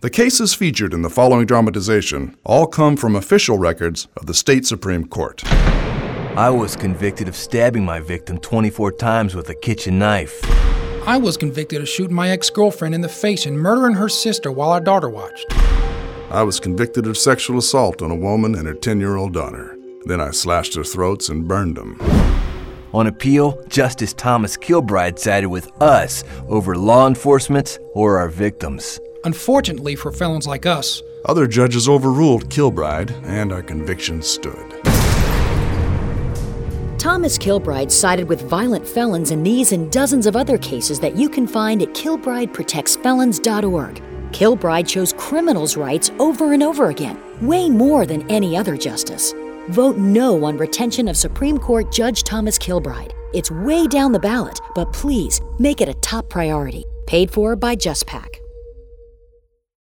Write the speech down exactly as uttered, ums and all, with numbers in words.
The cases featured in the following dramatization all come from official records of the state Supreme Court. I was convicted of stabbing my victim twenty-four times with a kitchen knife. I was convicted of shooting my ex-girlfriend in the face and murdering her sister while our daughter watched. I was convicted of sexual assault on a woman and her ten-year-old daughter. Then I slashed their throats and burned them. On appeal, Justice Thomas Kilbride sided with us over law enforcement or our victims. Unfortunately for felons like us, other judges overruled Kilbride, and our conviction stood. Thomas Kilbride sided with violent felons in these and dozens of other cases that you can find at kilbride protects felons dot org. Kilbride chose criminals' rights over and over again, way more than any other justice. Vote no on retention of Supreme Court Judge Thomas Kilbride. It's way down the ballot, but please make it a top priority. Paid for by JustPAC.